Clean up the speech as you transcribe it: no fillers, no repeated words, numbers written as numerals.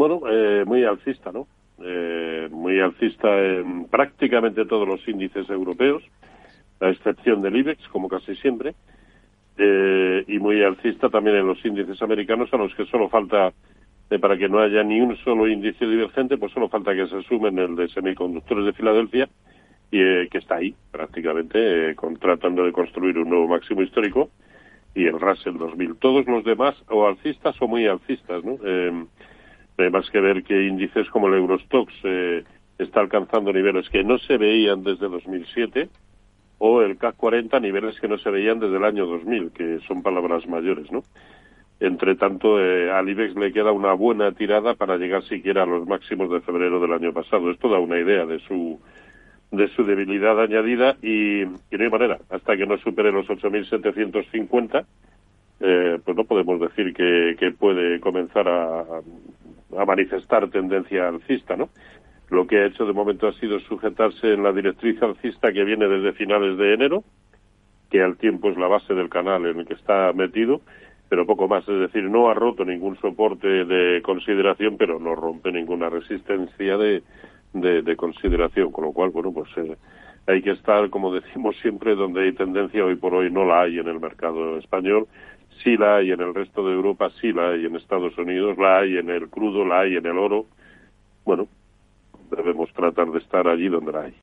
Bueno, muy alcista, ¿no? Muy alcista en prácticamente todos los índices europeos, a excepción del IBEX, como casi siempre, y muy alcista también en los índices americanos, a los que solo falta, para que no haya ni un solo índice divergente, pues solo falta que se sumen el de semiconductores de Filadelfia, y que está ahí prácticamente, tratando de construir un nuevo máximo histórico, y el Russell 2000. Todos los demás o alcistas o muy alcistas, ¿no? Hay más que ver que índices como el Eurostoxx está alcanzando niveles que no se veían desde 2007, o el CAC 40 niveles que no se veían desde el año 2000, que son palabras mayores, ¿no? Entre tanto, al IBEX le queda una buena tirada para llegar siquiera a los máximos de febrero del año pasado. Esto da una idea de su debilidad añadida, y no hay manera. Hasta que no supere los 8.750, pues no podemos decir que puede comenzar a manifestar tendencia alcista, ¿no? Lo que ha hecho de momento ha sido sujetarse en la directriz alcista que viene desde finales de enero, que al tiempo es la base del canal en el que está metido, pero poco más. Es decir, no ha roto ningún soporte de consideración, pero no rompe ninguna resistencia de consideración, con lo cual, bueno, pues hay que estar, como decimos siempre, donde hay tendencia. Hoy por hoy no la hay en el mercado español, sí la hay en el resto de Europa, sí la hay en Estados Unidos, la hay en el crudo, la hay en el oro. Bueno, debemos tratar de estar allí donde la hay.